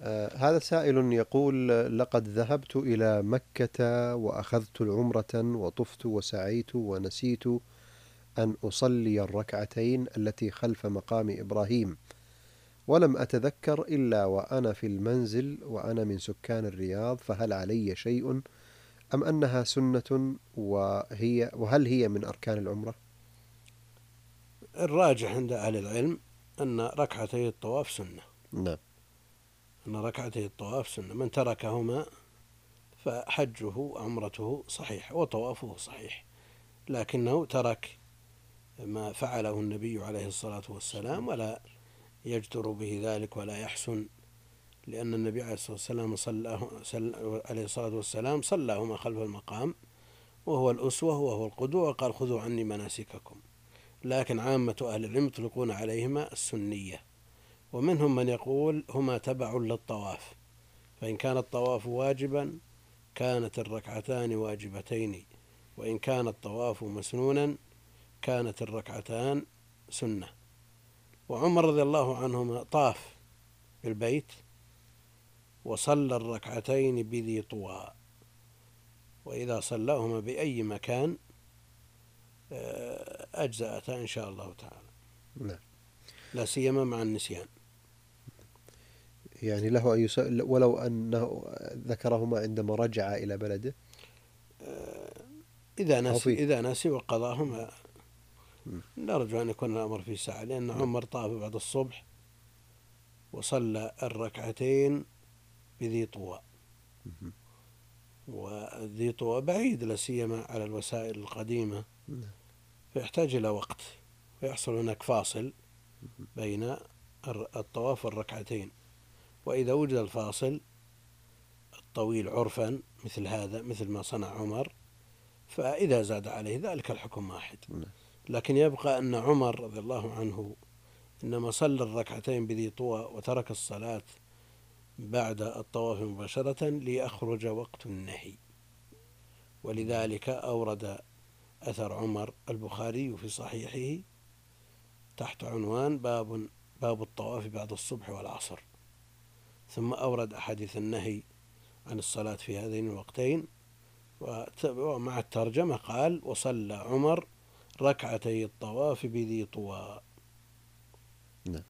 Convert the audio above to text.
هذا سائل يقول: لقد ذهبت إلى مكة وأخذت العمرة وطفت وسعيت ونسيت أن أصلي الركعتين التي خلف مقام إبراهيم، ولم أتذكر إلا وأنا في المنزل وأنا من سكان الرياض، فهل علي شيء أم أنها سنة وهل هي من أركان العمرة؟ الراجح عند أهل العلم أن ركعتي الطواف سنة. نعم. أن ركعتي الطواف سنة، من تركهما فحجه عمرته صحيح وطوافه صحيح، لكنه ترك ما فعله النبي عليه الصلاة والسلام ولا يجدر به ذلك ولا يحسن، لأن النبي عليه الصلاة والسلام صلاهما خلف المقام وهو الأسوة وهو القدوة، وقال: خذوا عني مناسككم. لكن عامة أهل العلم يطلقون عليهما السنية، ومنهم من يقول هما تبع للطواف، فإن كان الطواف واجبا كانت الركعتان واجبتين، وإن كان الطواف مسنونا كانت الركعتان سنة. وعمر رضي الله عنهما طاف بالبيت وصلى الركعتين بذي طوى، وإذا صلاهما بأي مكان أجزأتا إن شاء الله تعالى، نعم. لا سيما مع النسيان. يعني له أن ولو أنه ذكرهما عندما رجع إلى بلده أو فيه. إذا نسي وقضاهما مم. نرجو أن يكون الأمر في ساعة، لأن نعم. عمر طاف بعد الصبح وصلى الركعتين بذي طوى، مم. وذي طوى بعيد لا سيما على الوسائل القديمة، نعم. فيحتاج إلى وقت، فيحصل هناك فاصل بين الطواف والركعتين. وإذا وجد الفاصل الطويل عرفا مثل هذا، مثل ما صنع عمر، فإذا زاد عليه ذلك الحكم واحد. نعم. لكن يبقى أن عمر رضي الله عنه إنما صلى الركعتين بذي طوى وترك الصلاة بعد الطواف مباشرة ليخرج وقت النهي، ولذلك أورد أثر عمر البخاري في صحيحه تحت عنوان باب الطواف بعد الصبح والعصر، ثم أورد أحاديث النهي عن الصلاة في هذين الوقتين، ومع الترجمة قال: وصلى عمر ركعتي الطواف بذي طوى. نعم.